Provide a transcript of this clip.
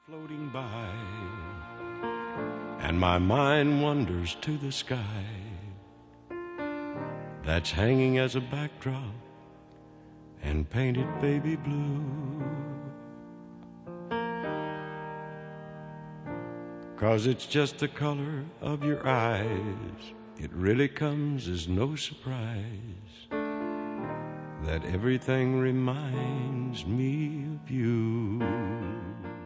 floating by, and my mind wanders to the sky that's hanging as a backdrop and painted baby blue. 'Cause it's just the color of your eyes. It really comes as no surprise that everything reminds me of you.